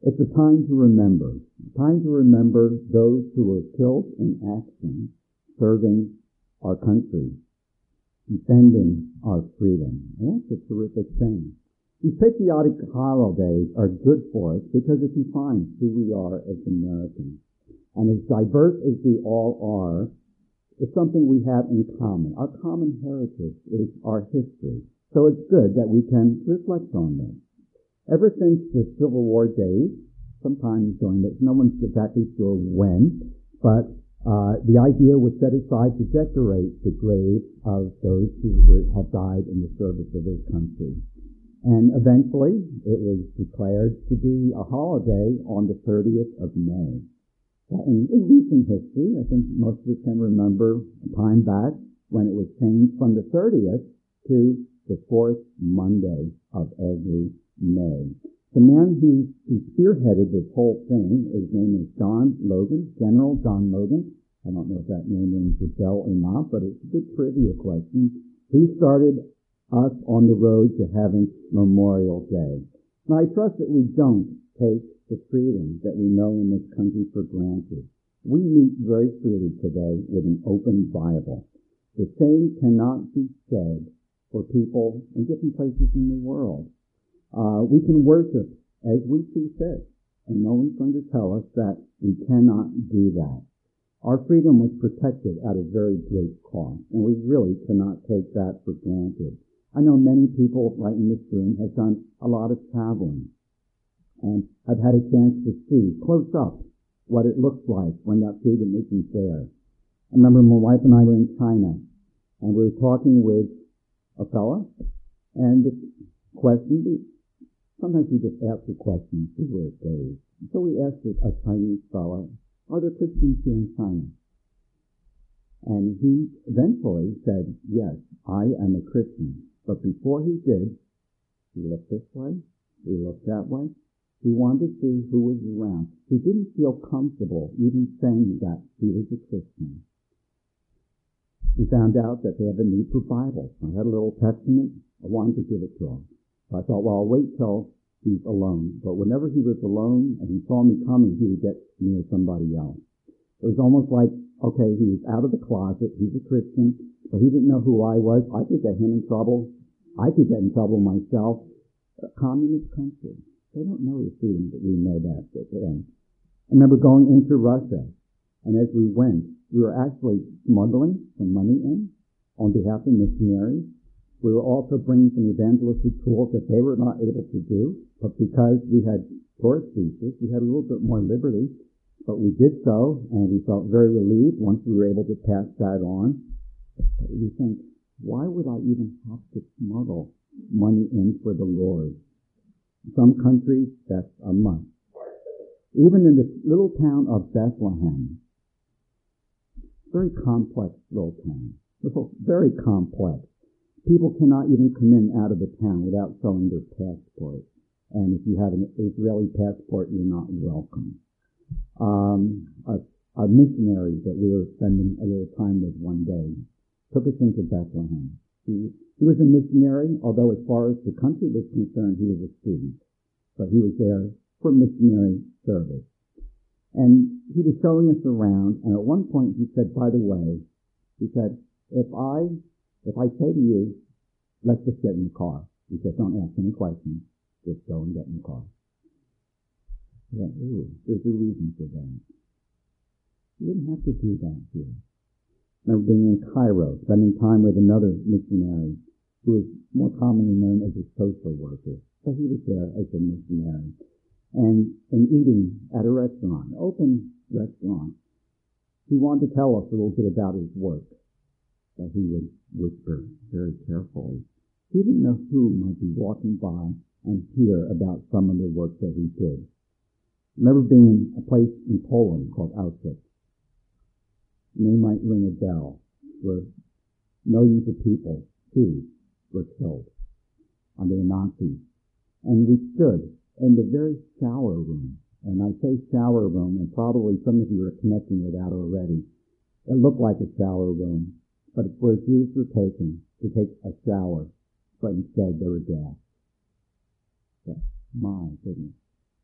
It's a time to remember those who were killed in action, serving our country, defending our freedom. And that's a terrific thing. These patriotic holidays are good for us because it defines who we are as Americans. And as diverse as we all are, it's something we have in common. Our common heritage is our history. So it's good that we can reflect on this. Ever since the Civil War days, sometime during this, no one's exactly sure when, but the idea was set aside to decorate the graves of those who have died in the service of this country. And eventually, it was declared to be a holiday on the 30th of May. In recent history, I think most of us can remember a time back when it was changed from the 30th to the fourth Monday of every May. The man who spearheaded this whole thing, his name is John Logan, General John Logan. I don't know if that name rings a bell or not, but it's a good trivia question. He started us on the road to having Memorial Day. Now, I trust that we don't take the freedom that we know in this country for granted. We meet very freely today with an open Bible. The same cannot be said for people in different places in the world. We can worship as we see fit, and no one's going to tell us that we cannot do that. Our freedom was protected at a very great cost, and we really cannot take that for granted. I know many people right in this room have done a lot of traveling, and I've had a chance to see close up what it looks like when that freedom isn't there. I remember my wife and I were in China, and we were talking with a fella, and the question, sometimes we just ask the question, see where it goes. So we asked a Chinese fella, are there Christians here in China? And he eventually said, yes, I am a Christian. But before he did, he looked this way, he looked that way. He wanted to see who was around. He didn't feel comfortable even saying that he was a Christian. We found out that they have a need for Bibles. I had a little testament. I wanted to give it to him. So I thought, well, I'll wait till he's alone. But whenever he was alone and he saw me coming, he would get near somebody else. It was almost like, okay, he was out of the closet. He's a Christian, but he didn't know who I was. I could get him in trouble. I could get in trouble myself. A communist country. They don't know the freedom that we know that. I remember going into Russia, and as we went, we were actually smuggling some money in on behalf of missionaries. We were also bringing some evangelistic tools that they were not able to do, but because we had tourist visas, we had a little bit more liberty. But we did so, and we felt very relieved once we were able to pass that on. But we think, why would I even have to smuggle money in for the Lord? In some countries, that's a must. Even in the little town of Bethlehem, very complex little town, very complex. People cannot even come in out of the town without showing their passport. And if you have an Israeli passport, you're not welcome. A missionary that we were spending a little time with one day took us into Bethlehem. He was a missionary, although as far as the country was concerned, he was a student. But he was there for missionary service. And he was showing us around, and at one point he said, by the way, he said, if I say to you, let's just get in the car. He said, don't ask any questions. Just go and get in the car. Yeah, there's a reason for that. You wouldn't have to do that here. I remember being in Cairo, spending time with another missionary who was more commonly known as a social worker. So he was there as a missionary. And eating at a restaurant, an open restaurant, he wanted to tell us a little bit about his work that he would whisper very carefully. He didn't know who might be walking by and hear about some of the work that he did. I remember being in a place in Poland called Auschwitz. The name might ring a bell, where millions of people, too, were killed under the Nazis. And we stood in the very shower room. And I say shower room, and probably some of you are connecting with that already. It looked like a shower room, but it's where Jews were taken to take a shower, but instead they were gassed. So, my goodness.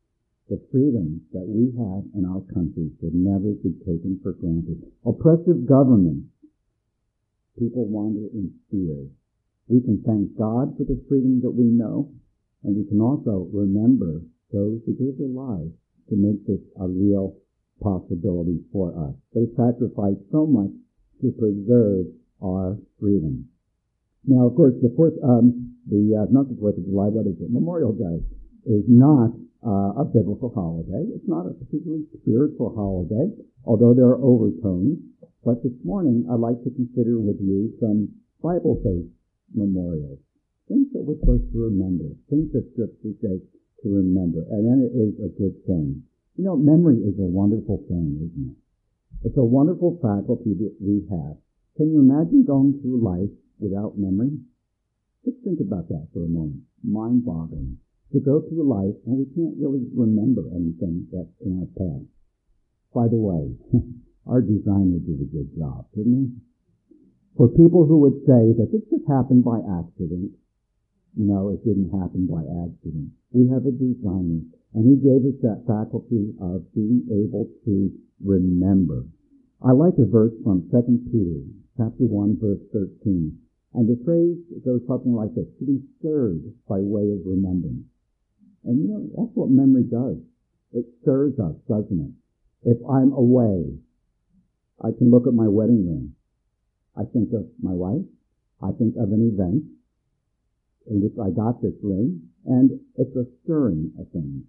The freedoms that we have in our country should never be taken for granted. Oppressive governments, people wander in fear. We can thank God for the freedom that we know, and we can also remember those who gave their lives to make this a real possibility for us. They sacrificed so much to preserve our freedom. Now, of course, not the 4th of July, what is it? Memorial Day is not a biblical holiday. It's not a particularly spiritual holiday, although there are overtones. But this morning, I'd like to consider with you some Bible-based memorials, things that we're supposed to remember, things that Scripture says to remember, and then it is a good thing. You know, memory is a wonderful thing, isn't it? It's a wonderful faculty that we have. Can you imagine going through life without memory? Just think about that for a moment. Mind-boggling. To go through life and we can't really remember anything that's in our past. By the way, our designer did a good job, didn't he? For people who would say that this just happened by accident, no, it didn't happen by accident. We have a designer, and he gave us that faculty of being able to remember. I like a verse from 2 Peter, chapter 1, verse 13. And the phrase goes something like this: to be stirred by way of remembrance. And you know, that's what memory does. It stirs us, doesn't it? If I'm away, I can look at my wedding ring. I think of my wife. I think of an event in which I got this ring, and it's a stirring of things.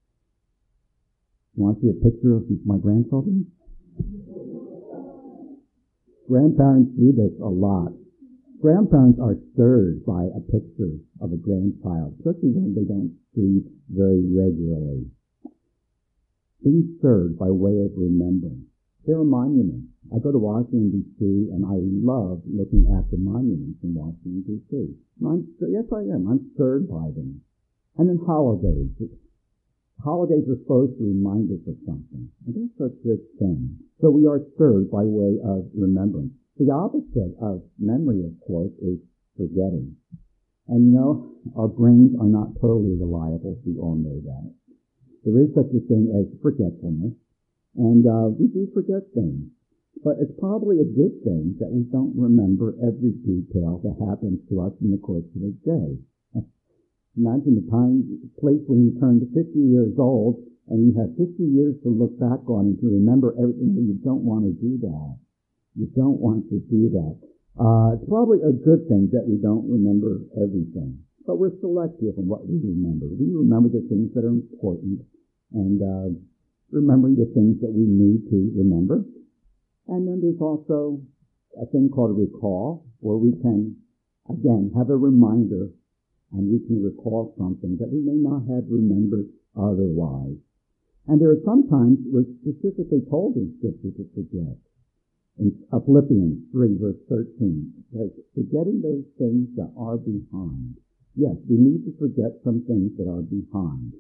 You want to see a picture of my grandchildren? Grandparents do this a lot. Grandparents are stirred by a picture of a grandchild, especially when they don't see very regularly. Being stirred by way of remembering. There are monuments. I go to Washington, D.C., and I love looking at the monuments in Washington, D.C. Yes, I am. I'm stirred by them. And then holidays. Holidays are supposed to remind us of something. And that's a good thing. So we are stirred by way of remembrance. The opposite of memory, of course, is forgetting. And you know, our brains are not totally reliable. We all know that. There is such a thing as forgetfulness. And we do forget things. But it's probably a good thing that we don't remember every detail that happens to us in the course of a day. Imagine the place when you turn to 50 years old and you have 50 years to look back on and to remember everything. You don't want to do that. You don't want to do that. It's probably a good thing that we don't remember everything. But we're selective in what we remember. We remember the things that are important and remembering the things that we need to remember. And then there's also a thing called a recall, where we can, again, have a reminder and we can recall something that we may not have remembered otherwise. And there are sometimes we're specifically told in Scripture to forget. In Philippians 3, verse 13, it says, forgetting those things that are behind. Yes, we need to forget some things that are behind.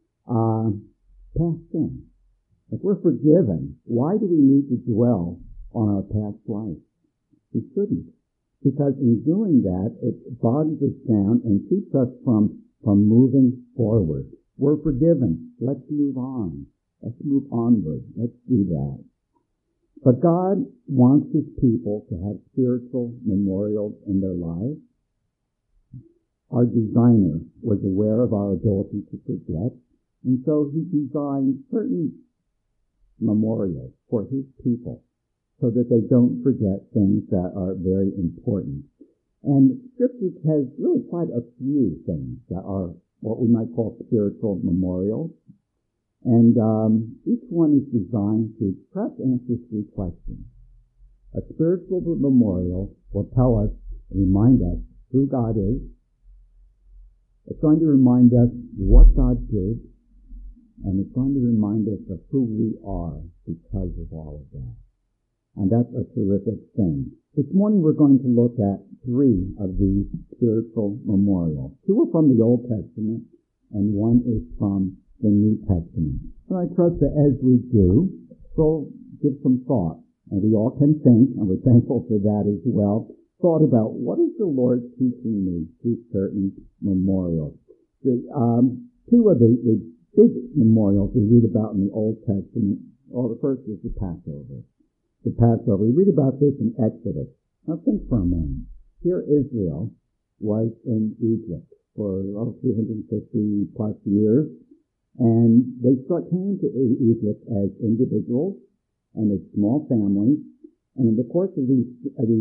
Past sin. If we're forgiven, why do we need to dwell on our past life? We shouldn't. Because in doing that, it bogs us down and keeps us from moving forward. We're forgiven. Let's move on. Let's move onward. Let's do that. But God wants His people to have spiritual memorials in their lives. Our designer was aware of our ability to forget, and so He designed certain memorials for His people so that they don't forget things that are very important. And Scripture has really quite a few things that are what we might call spiritual memorials. And each one is designed to perhaps answer three questions. A spiritual memorial will tell us, remind us who God is. It's going to remind us what God did. And it's going to remind us of who we are because of all of that. And that's a terrific thing. This morning we're going to look at three of these spiritual memorials. Two are from the Old Testament, and one is from the New Testament. And I trust that as we do, we'll give some thought. And we all can think, and we're thankful for that as well, thought about what is the Lord teaching me through certain memorials. Two of the big memorials we read about in the Old Testament. Well, the first is the Passover. The Passover. We read about this in Exodus. Now think for a moment. Here Israel was in Egypt for 350 plus years, and they came to Egypt as individuals and as small families, and in the course of these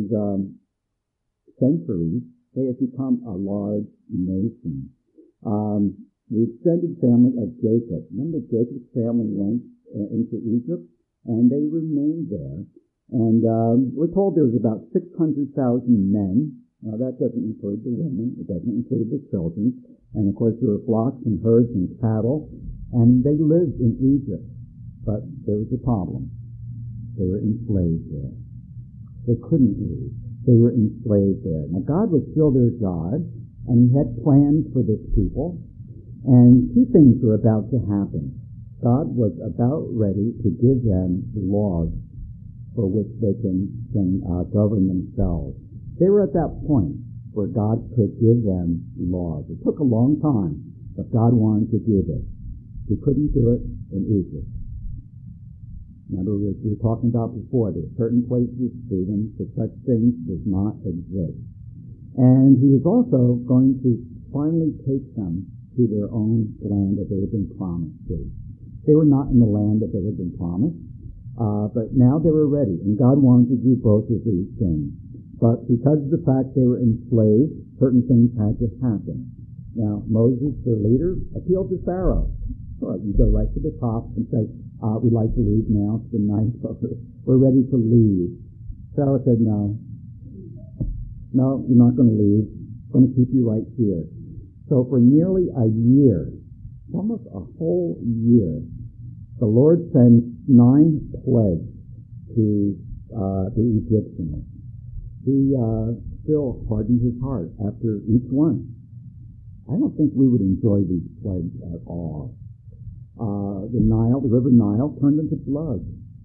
centuries, they have become a large nation. The extended family of Jacob. Remember, Jacob's family went into Egypt, and they remained there. And we're told there was about 600,000 men. Now, that doesn't include the women. It doesn't include the children. And, of course, there were flocks and herds and cattle. And they lived in Egypt. But there was a problem. They were enslaved there. They couldn't leave. They were enslaved there. Now, God was still their God, and He had plans for this people. And two things were about to happen. God was about ready to give them laws for which they can govern themselves. They were at that point where God could give them laws. It took a long time, but God wanted to give it. He couldn't do it in Egypt. Remember, we were talking about before, there's certain places freedom, but such things does not exist. And He was also going to finally take them to their own land that they had been promised to. They were not in the land that they had been promised, but now they were ready, and God wanted to do both of these things. But because of the fact they were enslaved, certain things had to happen. Now, Moses, their leader, appealed to Pharaoh. Sure, you go right to the top and say, we'd like to leave now. It's been nice, but we're ready to leave. Pharaoh said, no, you're not going to leave. I'm going to keep you right here. So for nearly a year, almost a whole year, the Lord sends 9 plagues to the Egyptians. He still hardened His heart after each one. I don't think we would enjoy these plagues at all. The river Nile, turned into blood.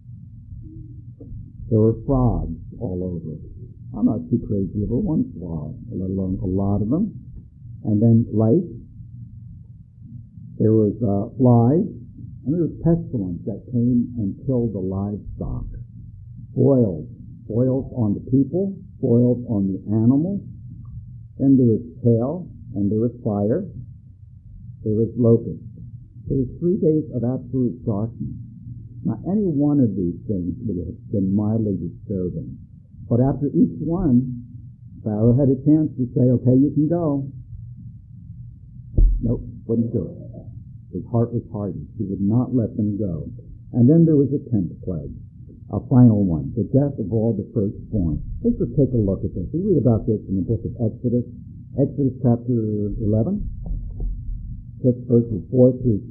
There were frogs all over. I'm not too crazy over one frog, let alone a lot of them. And then lice. There was flies, and there was pestilence that came and killed the livestock. Boils on the people, boils on the animals. Then there was hail, and there was fire. There was locusts. There was 3 days of absolute darkness. Now, any one of these things would have been mildly disturbing. But after each one, Pharaoh had a chance to say, okay, you can go. Nope, wouldn't do it. His heart was hardened. He would not let them go. And then there was a 10th plague, a final one, the death of all the firstborn. Let's just take a look at this. We read about this in the book of Exodus, Exodus chapter 11, just verses 4 through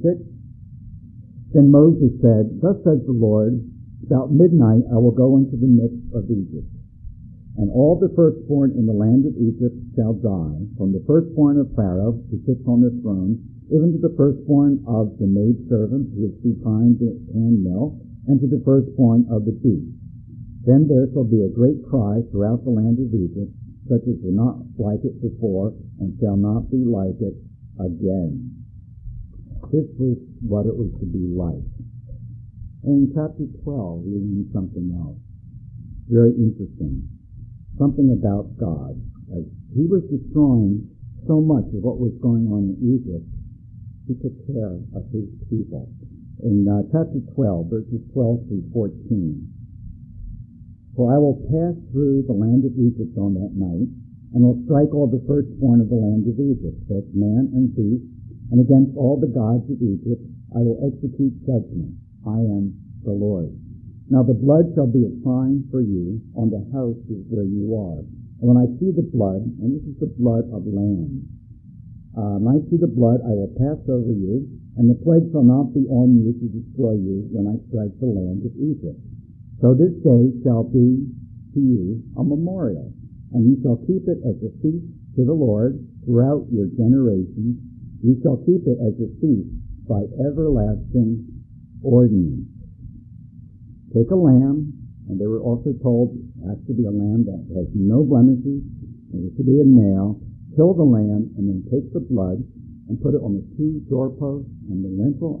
6. Then Moses said, thus says the Lord, about midnight I will go into the midst of Egypt. And all the firstborn in the land of Egypt shall die, from the firstborn of Pharaoh, who sits on the throne, even to the firstborn of the maidservant, who is behind the handmill, and to the firstborn of the beast. Then there shall be a great cry throughout the land of Egypt, such as was not like it before, and shall not be like it again. This was what it was to be like. And in chapter 12, we read something else. Very interesting. Something about God. As He was destroying so much of what was going on in Egypt, He took care of His people. In chapter 12, verses 12 through 14, for I will pass through the land of Egypt on that night, and will strike all the firstborn of the land of Egypt, both man and beast, and against all the gods of Egypt I will execute judgment. I am the Lord. Now the blood shall be a sign for you on the houses where you are. And when I see the blood, and this is the blood of lambs, when I see the blood, I will pass over you, and the plague shall not be on you to destroy you when I strike the land of Egypt. So this day shall be to you a memorial, and you shall keep it as a feast to the Lord throughout your generations. You shall keep it as a feast by everlasting ordinance. Take a lamb, and they were also told it has to be a lamb that has no blemishes, it has to be a male. Kill the lamb, and then take the blood, and put it on the two doorposts and the lintel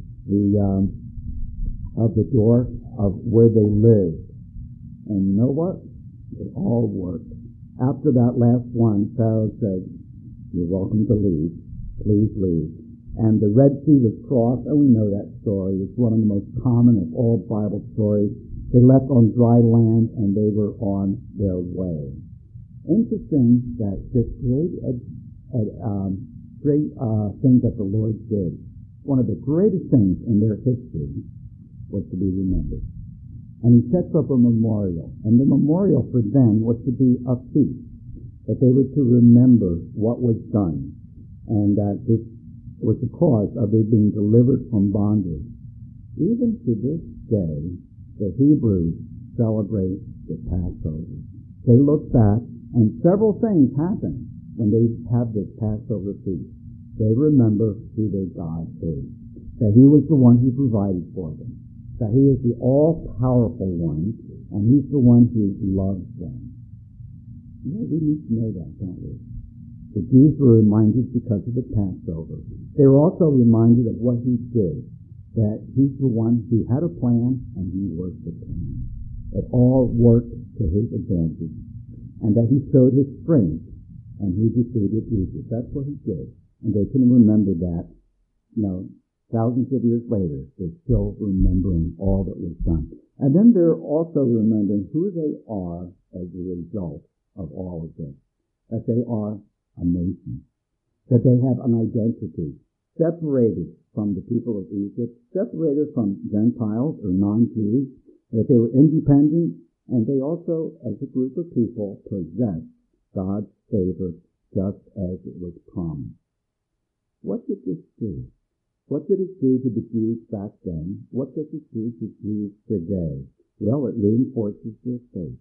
of the door of where they lived. And you know what? It all worked. After that last one, Pharaoh said, "You're welcome to leave. Please leave." And the Red Sea was crossed, and we know that story. It's one of the most common of all Bible stories. They left on dry land, and they were on their way. Interesting that this great thing that the Lord did, one of the greatest things in their history, was to be remembered. And he sets up a memorial. And the memorial for them was to be a feast, that they were to remember what was done, and that this was the cause of their being delivered from bondage. Even to this day, the Hebrews celebrate the Passover. They look back, and several things happen when they have this Passover feast. They remember who their God is, that he was the one who provided for them, that he is the all-powerful one, and he's the one who loves them. You know, we need to know that, don't we? The Jews were reminded because of the Passover. They were also reminded of what he did, that he's the one who had a plan, and he worked the plan. It all worked to his advantage, and that he showed his strength, and he defeated Egypt. That's what he did. And they can remember that, thousands of years later, they're still remembering all that was done. And then they're also remembering who they are as a result of all of this, that they are a nation, that they have an identity, separated from the people of Egypt, separated from Gentiles or non-Jews, that they were independent, and they also, as a group of people, possessed God's favor just as it was promised. What did this do? What did it do to the Jews back then? What does it do to Jews today? Well, it reinforces their faith.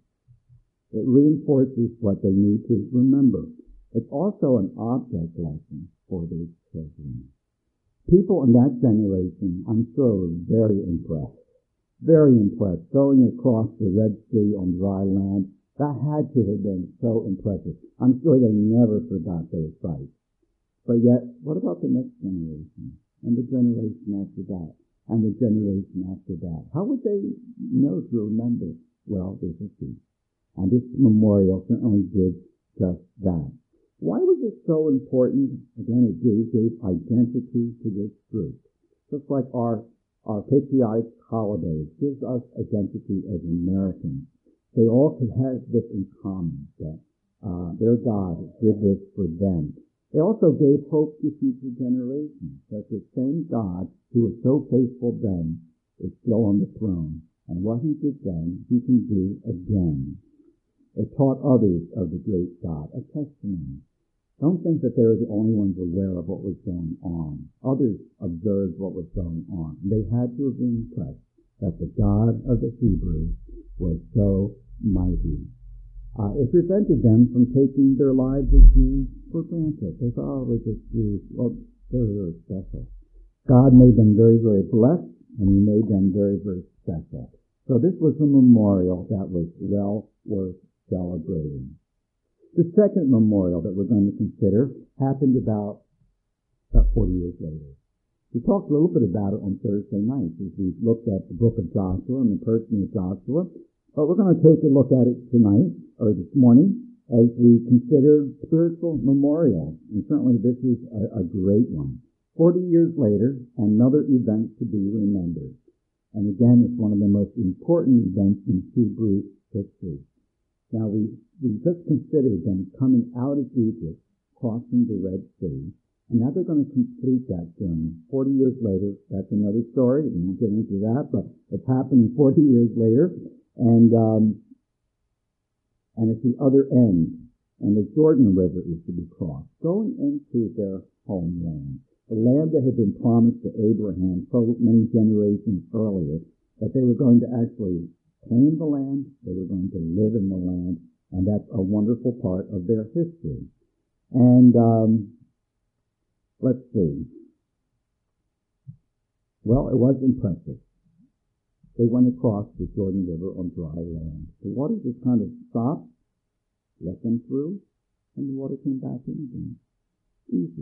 It reinforces what they need to remember. It's also an object lesson for their children. People in that generation, I'm sure, were very impressed. Very impressed. Going across the Red Sea on dry land, that had to have been so impressive. I'm sure they never forgot their sight. But yet, what about the next generation? And the generation after that? And the generation after that? How would they know to remember? Well, there's a feast. And this memorial certainly did just that. Why was it so important? Again, it gave identity to this group. Just like our patriotic holidays gives us identity as Americans. They all could have this in common, that their God did this for them. They also gave hope to future generations, that the same God who was so faithful then is still on the throne. And what he did then, he can do again. It taught others of the great God, a testimony. Don't think that they were the only ones aware of what was going on. Others observed what was going on. They had to have been impressed that the God of the Hebrews was so mighty. It prevented them from taking their lives as Jews for granted. They thought, we're just Jews. Well, they're very special. God made them very, very blessed, and he made them very, very special. So this was a memorial that was well worth celebrating. The second memorial that we're going to consider happened about 40 years later. We talked a little bit about it on Thursday night as we looked at the book of Joshua and the person of Joshua. But we're going to take a look at it tonight, or this morning, as we consider spiritual memorials. And certainly this is a great one. 40 years later, another event to be remembered. And again, it's one of the most important events in Hebrew history. Now, we just considered them coming out of Egypt, crossing the Red Sea, and now they're going to complete that journey. 40 years later, that's another story. We won't get into that, but it's happening 40 years later, and it's the other end, and the Jordan River is to be crossed, going into their homeland, the land that had been promised to Abraham so many generations earlier, that they were going to actually claim the land, they were going to live in the land, and that's a wonderful part of their history. And let's see. Well, it was impressive. They went across the Jordan River on dry land. The water just kind of stopped, let them through, and the water came back in again. Easy.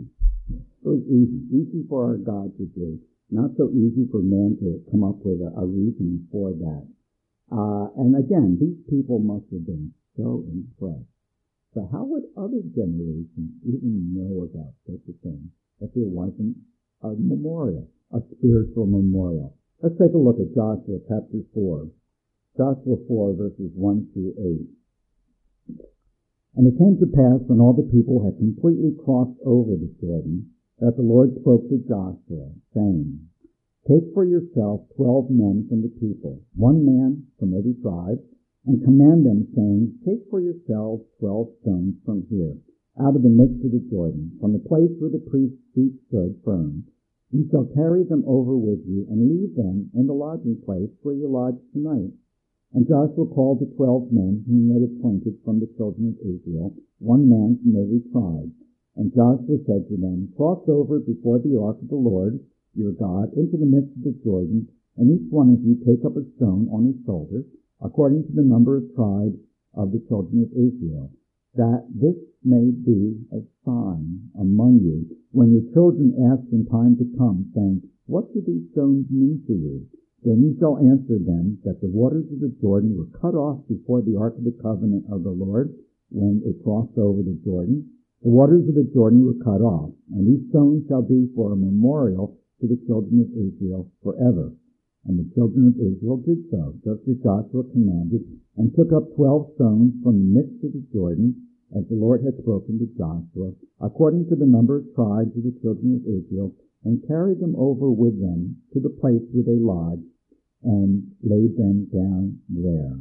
It was easy for our God to do. Not so easy for man to come up with a reason for that. And again, these people must have been so impressed. But how would other generations even know about such a thing if there wasn't a memorial, a spiritual memorial? Let's take a look at Joshua chapter 4. Joshua 4, verses 1 through 8. And it came to pass, when all the people had completely crossed over the Jordan, that the Lord spoke to Joshua, saying, Take for yourself 12 men from the people, 1 man from every tribe, and command them, saying, Take for yourselves 12 stones from here, out of the midst of the Jordan, from the place where the priest's feet stood firm. You shall carry them over with you, and leave them in the lodging place where you lodge tonight. And Joshua called the 12 men whom he had appointed from the children of Israel, 1 man from every tribe. And Joshua said to them, Cross over before the ark of the Lord your God into the midst of the Jordan, and each one of you take up a stone on his shoulder, according to the number of tribes of the children of Israel, that this may be a sign among you when your children ask in time to come, saying, What do these stones mean to you? Then you shall answer them that the waters of the Jordan were cut off before the ark of the covenant of the Lord when it crossed over the Jordan. The waters of the Jordan were cut off, and these stones shall be for a memorial to the children of Israel forever. And the children of Israel did so, just as Joshua commanded, and took up 12 stones from the midst of the Jordan, as the Lord had spoken to Joshua, according to the number of tribes of the children of Israel, and carried them over with them to the place where they lodged, and laid them down there.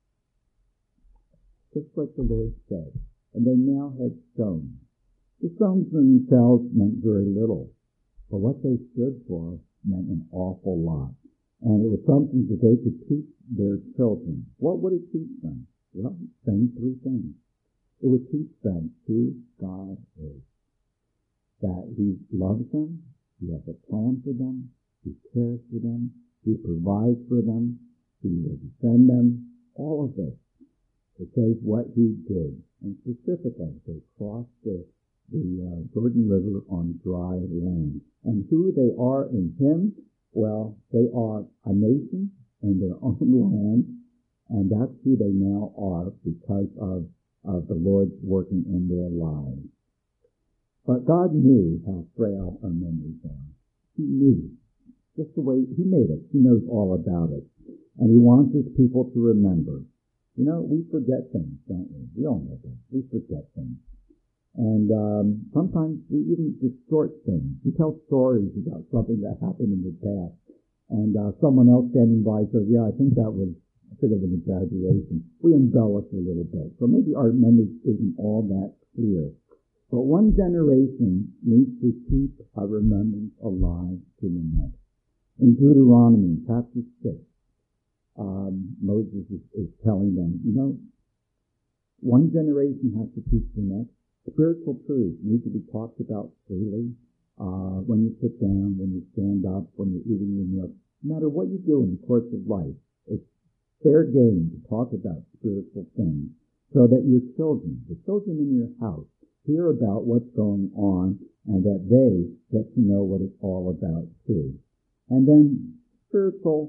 Just like the Lord said. And they now had stones. The stones themselves meant very little, but what they stood for meant an awful lot. And it was something that they could teach their children. What would it teach them? Well, same 3 things. It would teach them who God is. That He loves them, He has a plan for them, He cares for them, He provides for them, He will defend them, all of this. It says what He did. And specifically, they crossed the Jordan River on dry land. And who they are in Him, well, they are a nation in their own land, and that's who they now are because of the Lord's working in their lives. But God knew how frail our memories are. He knew. Just the way He made us. He knows all about it. And He wants His people to remember. You know, we forget things, don't we? We all know that. We forget things. And sometimes we even distort things. We tell stories about something that happened in the past. And someone else standing by says, yeah, I think that was a bit of an exaggeration. We embellish a little bit. So maybe our memory isn't all that clear. But one generation needs to keep a remembrance alive to the next. In Deuteronomy chapter 6, Moses is telling them, you know, one generation has to teach the next. Spiritual truths need to be talked about freely when you sit down, when you stand up, when you're eating your meal. No matter what you do in the course of life, it's fair game to talk about spiritual things so that your children, the children in your house, hear about what's going on and that they get to know what it's all about too. And then spiritual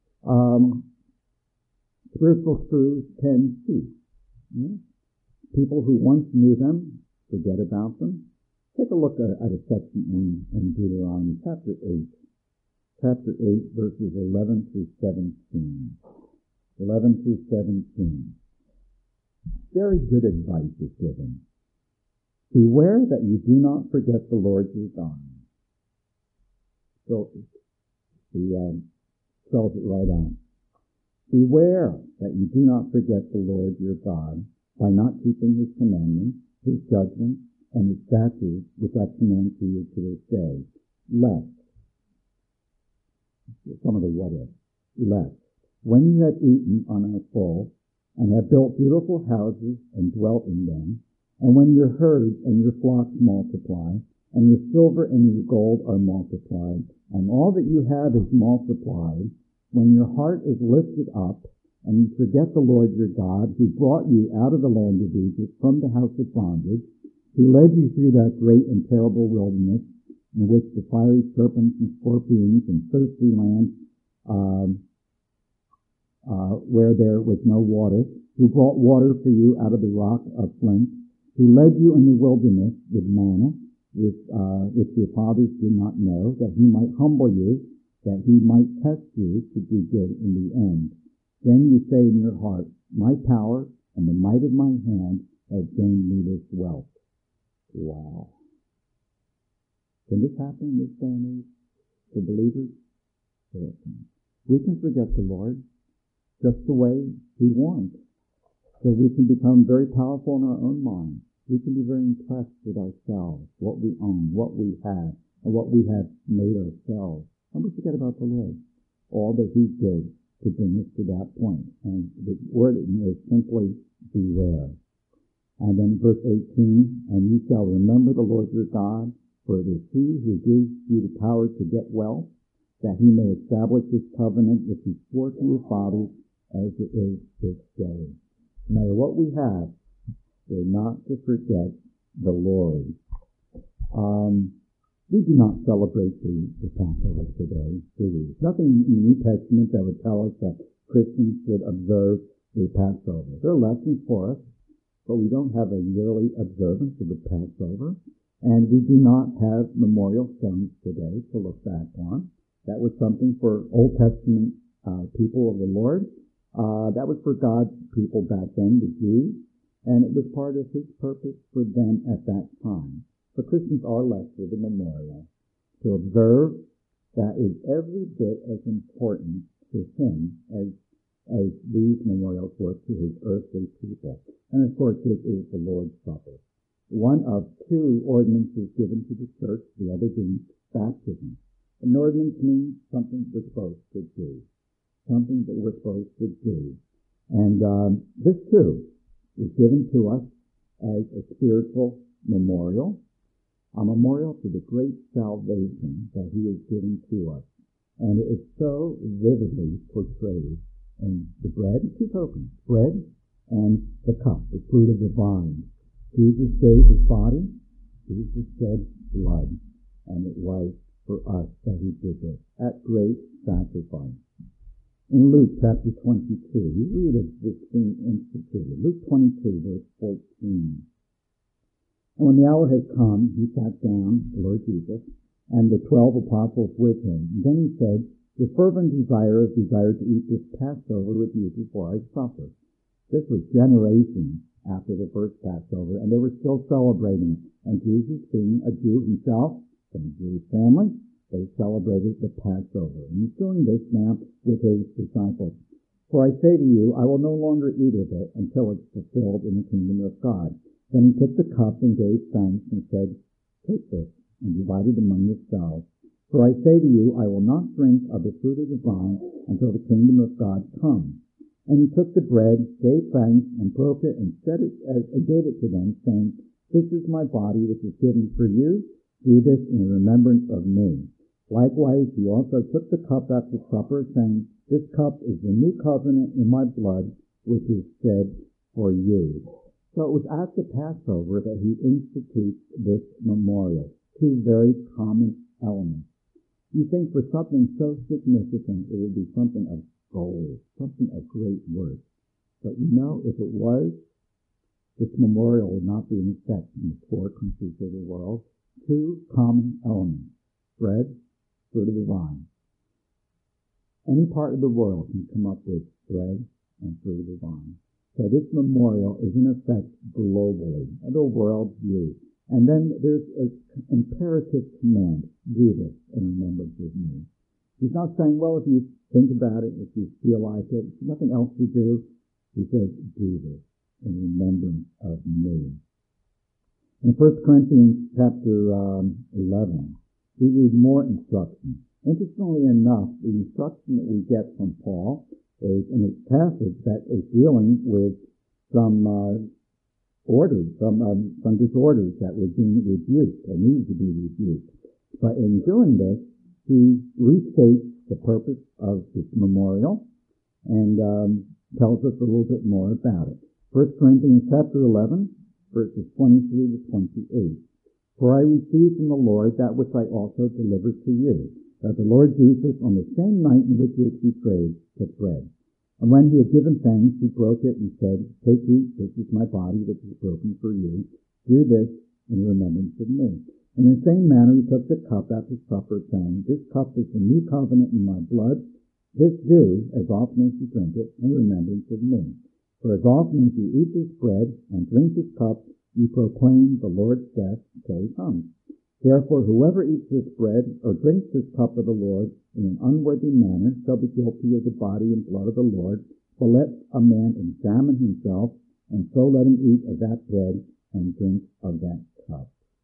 truths can cease. People who once knew them forget about them. Take a look at a section in Deuteronomy chapter 8. Chapter 8, verses 11 through 17. 11 through 17. Very good advice is given. Beware that you do not forget the Lord your God. So he spells it right out. Beware that you do not forget the Lord your God by not keeping His commandments, His judgments, and His statutes, which I command to you to this day, lest, some of the what ifs, lest, when you have eaten on our full, and have built beautiful houses and dwelt in them, and when your herds and your flocks multiply, and your silver and your gold are multiplied, and all that you have is multiplied, when your heart is lifted up, and you forget the Lord your God, who brought you out of the land of Egypt from the house of bondage, who led you through that great and terrible wilderness in which the fiery serpents and scorpions and thirsty land where there was no water, who brought water for you out of the rock of flint, who led you in the wilderness with manna, which your fathers did not know, that he might humble you, that he might test you to do good in the end. Then you say in your heart, my power and the might of my hand have gained me this wealth. Wow. Can this happen in this day and age to believers? We can forget the Lord just the way he wants. So we can become very powerful in our own minds. We can be very impressed with ourselves, what we own, what we have, and what we have made ourselves. And we forget about the Lord, all that he did to bring us to that point. And the word is simply beware. And then verse 18, and you shall remember the Lord your God, for it is he who gives you the power to get wealth, that he may establish his covenant which he swore to your fathers as it is this day. No matter what we have, we're not to forget the Lord. We do not celebrate the Passover today, do we? There's nothing in the New Testament that would tell us that Christians should observe the Passover. There are lessons for us, but we don't have a yearly observance of the Passover, and we do not have memorial stones today to look back on. That was something for Old Testament people of the Lord. That was for God's people back then, the Jews, and it was part of his purpose for them at that time. But Christians are left with a memorial to observe that is every bit as important to him as these memorials were to his earthly people. And of course, this is the Lord's Supper. One of two ordinances given to the church, the other being baptism. An ordinance means something we're supposed to do. Something that we're supposed to do. And this too is given to us as a spiritual memorial, a memorial to the great salvation that he has given to us. And it is so vividly portrayed in the bread, two tokens, bread and the cup, the fruit of the vine. Jesus gave his body, Jesus shed blood, and it was for us that he did this at great sacrifice. In Luke chapter 22, we read of this being instituted. Luke 22, verse 14. And when the hour had come, he sat down, the Lord Jesus, and the 12 apostles with him. And then he said, with fervent desire to eat this Passover with you before I suffer. This was generations after the first Passover, and they were still celebrating it. And Jesus, being a Jew himself, from a Jewish family, they celebrated the Passover. And he's doing this now with his disciples. For I say to you, I will no longer eat of it until it's fulfilled in the kingdom of God. Then he took the cup and gave thanks and said, take this and divide it among yourselves. For I say to you, I will not drink of the fruit of the vine until the kingdom of God comes. And he took the bread, gave thanks, and broke it, and gave it to them, saying, this is my body which is given for you. Do this in remembrance of me. Likewise, he also took the cup after supper, saying, this cup is the new covenant in my blood, which is shed for you. So it was at the Passover that he institutes this memorial. Two very common elements. You think for something so significant, it would be something of gold, something of great worth. But you know, if it was, this memorial would not be in effect in the poor countries of the world. Two common elements, bread, fruit of the vine. Any part of the world can come up with bread and fruit of the vine. So this memorial is in effect globally, the world view. And then there's an imperative command, do this in remembrance of me. He's not saying, well, if you think about it, if you feel like it, if there's nothing else to do. He says, do this in remembrance of me. In 1 Corinthians chapter 11, we read more instruction. Interestingly enough, the instruction that we get from Paul is in a passage that is dealing with some orders, some disorders that were being rebuked and needed to be rebuked. But in doing this, he restates the purpose of this memorial and tells us a little bit more about it. 1 Corinthians chapter 11, verses 23 to 28. For I received from the Lord that which I also delivered to you, that the Lord Jesus, on the same night in which he was betrayed, took bread. And when he had given thanks, he broke it and said, Take, eat, this is my body which is broken for you. Do this in remembrance of me. In the same manner he took the cup after supper, saying, This cup is the new covenant in my blood. This do, as often as you drink it, in remembrance of me. For as often as you eat this bread and drink this cup, you proclaim the Lord's death until he comes. Therefore, whoever eats this bread or drinks this cup of the Lord in an unworthy manner shall be guilty of the body and blood of the Lord. For let a man examine himself, and so let him eat of that bread and drink of that cup.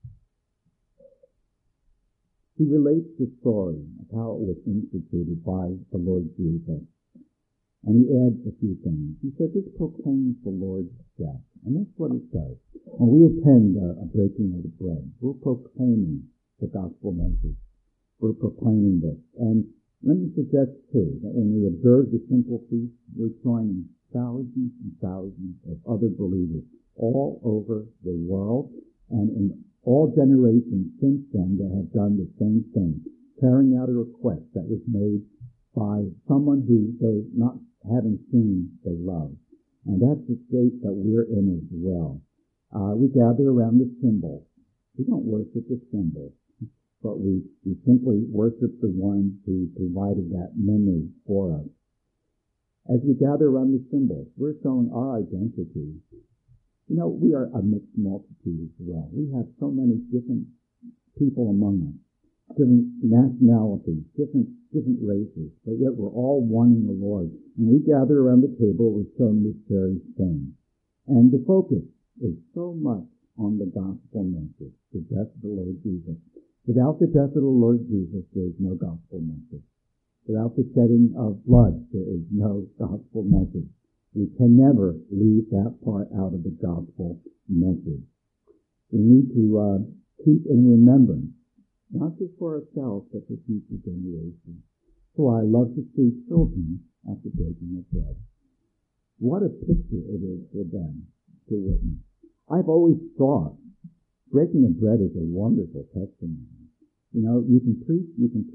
He relates the story of how it was instituted by the Lord Jesus. And he adds a few things. He said this proclaims the Lord's death. And that's what it does. When we attend a breaking of the bread, we're proclaiming the gospel message. We're proclaiming this. And let me suggest, too, that when we observe the simple feast, we're joining thousands and thousands of other believers all over the world and in all generations since then that have done the same thing, carrying out a request that was made by someone who, though not having seen, they love. And that's the state that we're in as well. We gather around the symbols. We don't worship the symbols, but we simply worship the one who provided that memory for us. As we gather around the symbols, we're showing our identity. You know, we are a mixed multitude as well. We have so many different people among us, different nationalities, different races, but yet we're all one in the Lord. And we gather around the table, we're showing this very thing. And the focus is so much on the gospel message, the death of the Lord Jesus. Without the death of the Lord Jesus, there is no gospel message. Without the shedding of blood, there is no gospel message. We can never leave that part out of the gospel message. We need to keep in remembrance, not just for ourselves, but for future generations. So I love to see children at the breaking of bread. What a picture it is for them to witness. I've always thought breaking of bread is a wonderful testimony. You know, you can preach,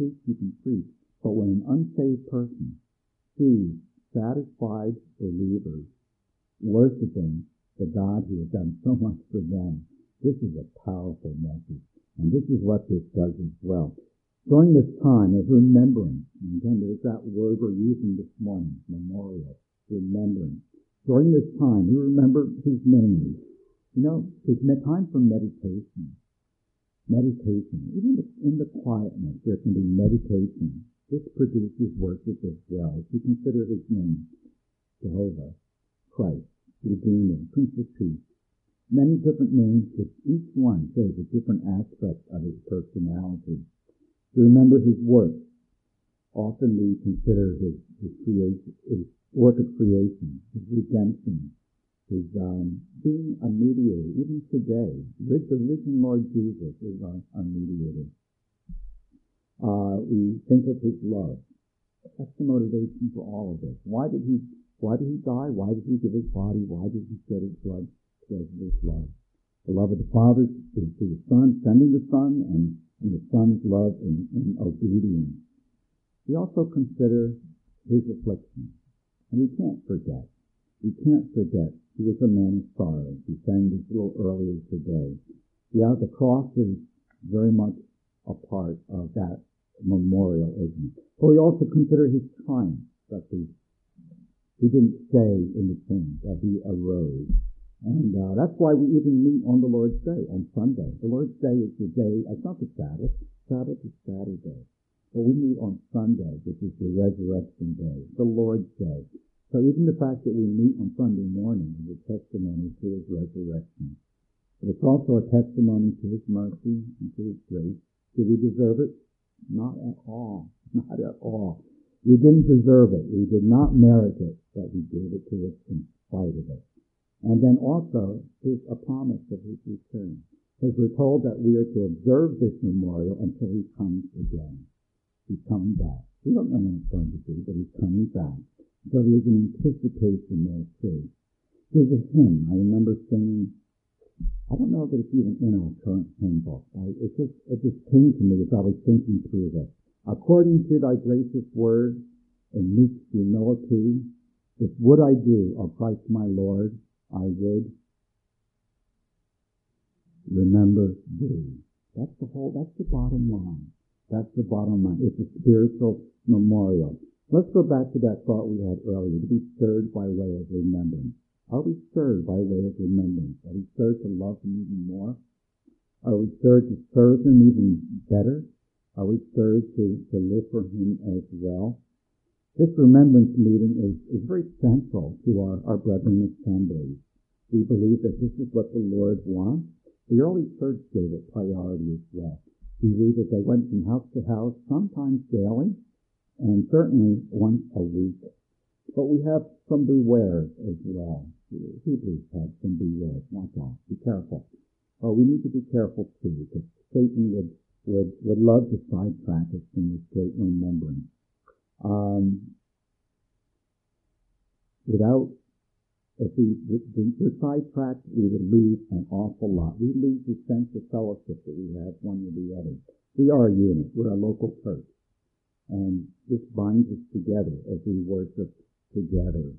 but when an unsaved person sees satisfied believers worshiping the God who has done so much for them, this is a powerful message. And this is what this does as well. During this time of remembrance, and again, there's that word we're using this morning, memorial, remembrance. During this time, we remember his name. You know, it's time for meditation. Meditation. Even in the quietness, there can be meditation. This produces worship as well. If you consider his name, Jehovah, Christ, Redeemer, Prince of Peace, many different names, which each one shows a different aspect of his personality. To remember his work. Often we consider his creation, his work of creation, his redemption, his being a mediator. Even today, the risen Lord Jesus is our mediator. We think of his love. That's the motivation for all of this. Why did he die? Why did he give his body? Why did he shed his blood? Because of his love. The love of the Father to the Son, sending the Son, and the Son's love in obedience. We also consider his affliction. And we can't forget. He was a man of sorrow. We sang this a little earlier today. Yeah, the cross is very much a part of that memorial, isn't it? But we also consider his triumph, that he didn't stay in the tomb, that he arose. And that's why we even meet on the Lord's Day, on Sunday. The Lord's Day is the day, it's not the Sabbath. Sabbath is Saturday. But we meet on Sunday, which is the resurrection day, the Lord's Day. So even the fact that we meet on Sunday morning is a testimony to his resurrection. But it's also a testimony to his mercy and to his grace. Did we deserve it? Not at all. Not at all. We didn't deserve it. We did not merit it, but he gave it to us in spite of it. And then also, there's a promise of his return. Because we're told that we are to observe this memorial until he comes again. He's coming back. We don't know when it's going to be, but he's coming back. So there's an anticipation there too. There's a hymn I remember singing I don't know that it's even in our current hymn book. It just came to me as I was thinking through this. According to thy gracious word and meek humility, if would I do, O Christ my Lord, I would remember thee. That's the bottom line. That's the bottom line. It's a spiritual memorial. Let's go back to that thought we had earlier, to be stirred by way of remembrance. Are we stirred by way of remembrance? Are we stirred to love him even more? Are we stirred to serve him even better? Are we stirred to live for him as well? This remembrance meeting is very central to our Brethren assemblies. We believe that this is what the Lord wants. The early church gave it priority as well. We read that they went from house to house, sometimes daily, and certainly once a week. But we have some bewares as well. Hebrews had some bewares. Watch out. Be careful. Oh, we need to be careful too, because Satan would love to sidetrack us from this great remembrance. If we were sidetracked, we would lose an awful lot. We lose the sense of fellowship that we have one with the other. We are a unit. We're a local church. And this binds us together as we worship together.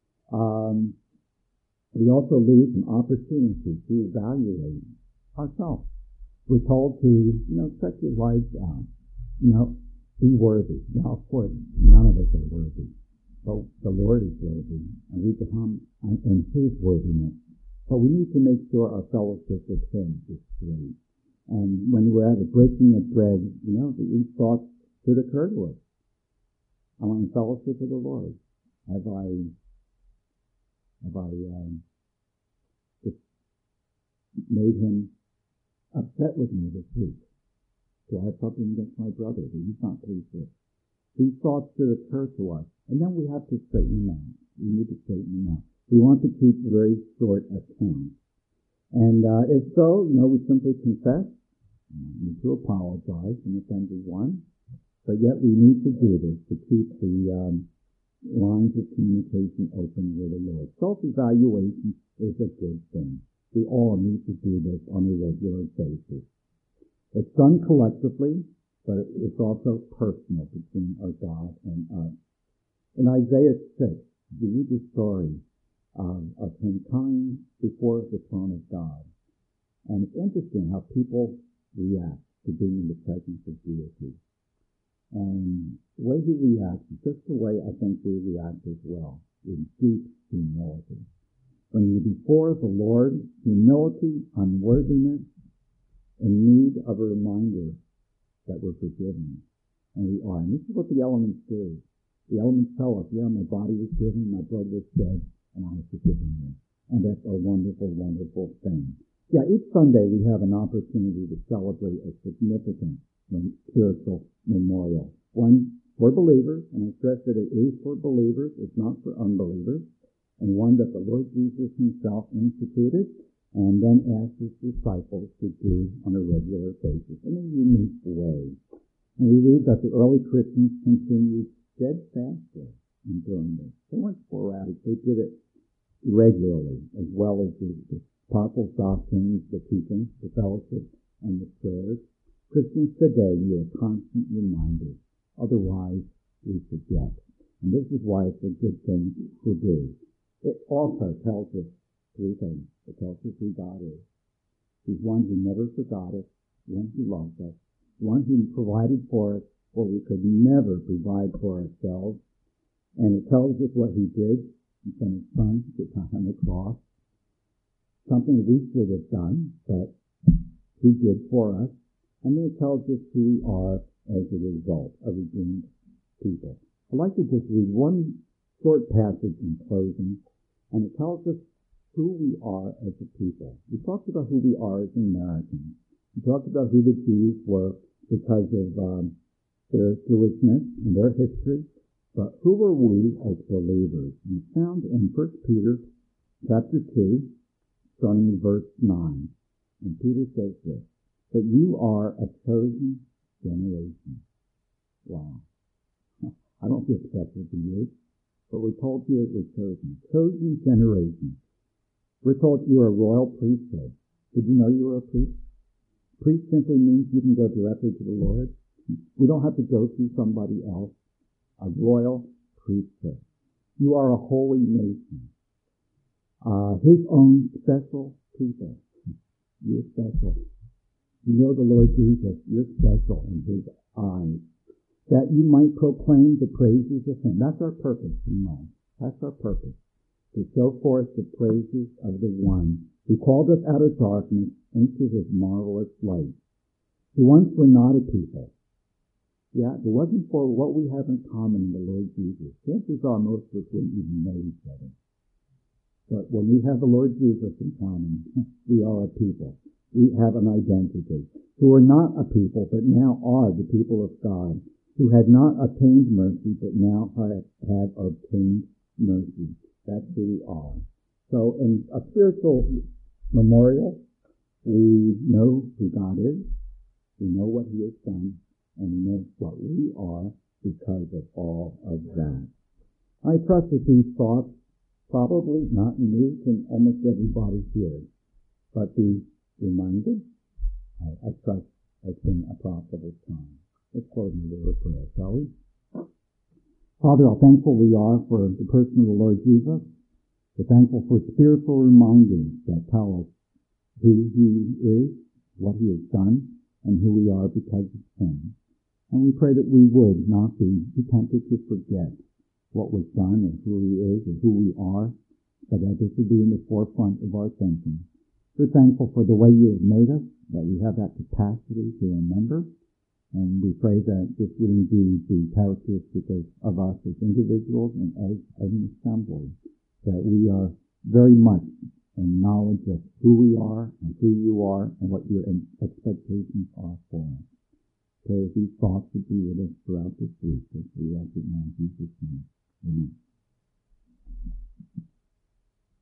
We also lose an opportunity to evaluate ourselves. We're told to, set your lives out. Be worthy. Now, of course, none of us are worthy. But the Lord is worthy, and we come in his worthiness. But we need to make sure our fellowship with him is straight. And when we're at a breaking of bread, these thoughts should occur to us. I want in fellowship with the Lord. Have I just made him upset with me this week? Do I have something against my brother that he's not pleased with? These thoughts should occur to us. And then we have to straighten them out. We need to straighten them out. We want to keep very short accounts. And if so, we simply confess. We need to apologize and offended one. But yet we need to do this to keep the lines of communication open with the Lord. Self-evaluation is a good thing. We all need to do this on a regular basis. It's done collectively, but it's also personal between our God and us. In Isaiah 6, we read the story of him coming before the throne of God. And it's interesting how people react to being in the presence of deity. And the way he reacts is just the way I think we react as well, in deep humility. When you're before the Lord, humility, unworthiness, in need of a reminder that we're forgiven. And we are. And this is what the elements do. The elements tell us, my body was given, my blood was shed, and I have forgiven you. And that's a wonderful, wonderful thing. Each Sunday we have an opportunity to celebrate a significant spiritual memorial. One for believers, and I stress that it is for believers, it's not for unbelievers, and one that the Lord Jesus himself instituted, and then asked his disciples to do on a regular basis in a unique way. And we read that the early Christians continued steadfastly in doing this. They weren't sporadic. They did it regularly, as well as the apostles' doctrines, the teaching, the fellowship, and the prayers. Christians today need a constant reminder. Otherwise, we forget. And this is why it's a good thing to do. It also tells us three things. It tells us who God is. He's one who never forgot us, one who loved us, one who provided for us where we could never provide for ourselves. And it tells us what he did. He sent his son to die on the cross. Something we should have done, but he did for us. And then it tells us who we are as a result of redeemed people. I'd like to just read one short passage in closing, and it tells us who we are as a people. We talked about who we are as Americans. We talked about who the Jews were because of their Jewishness and their history. But who are we as believers? We found in 1 Peter chapter 2, starting in verse 9. And Peter says this, "But you are a chosen generation." Wow. I don't feel special to you, but we're told here we're chosen. Chosen generation. We're told you're a royal priesthood. Did you know you were a priest? Priest simply means you can go directly to the Lord. We don't have to go through somebody else. A royal priesthood. You are a holy nation. His own special people. You're special. You know the Lord Jesus. You're special in His eyes. That you might proclaim the praises of Him. That's our purpose in life. That's our purpose. To show forth the praises of the one who called us out of darkness into His marvelous light. Who once were not a people. Yeah, it wasn't for what we have in common in the Lord Jesus. Chances are most of us wouldn't even know each other. But when we have the Lord Jesus in common, we are a people. We have an identity. Who are not a people, but now are the people of God. Who had not obtained mercy, but now had obtained mercy. That's who we are. So in a spiritual memorial, we know who God is. We know what He has done. And we know what we are because of all of that. I trust that these thoughts, probably not new to almost everybody here, but be reminded, I trust has been a profitable time. Let's close in a word of prayer, shall we? Father, how thankful we are for the person of the Lord Jesus. We're thankful for spiritual reminders that tell us who He is, what He has done, and who we are because of Him. And we pray that we would not be tempted to forget what was done and who He is and who we are, but that this would be in the forefront of our thinking. We're thankful for the way You have made us, that we have that capacity to remember, and we pray that this would indeed be characteristic of us as individuals and as an assembly, that we are very much in knowledge of who we are and who You are and what Your expectations are for us. Pray that these thoughts would be with us throughout this week as we recognize Jesus' name. Amen.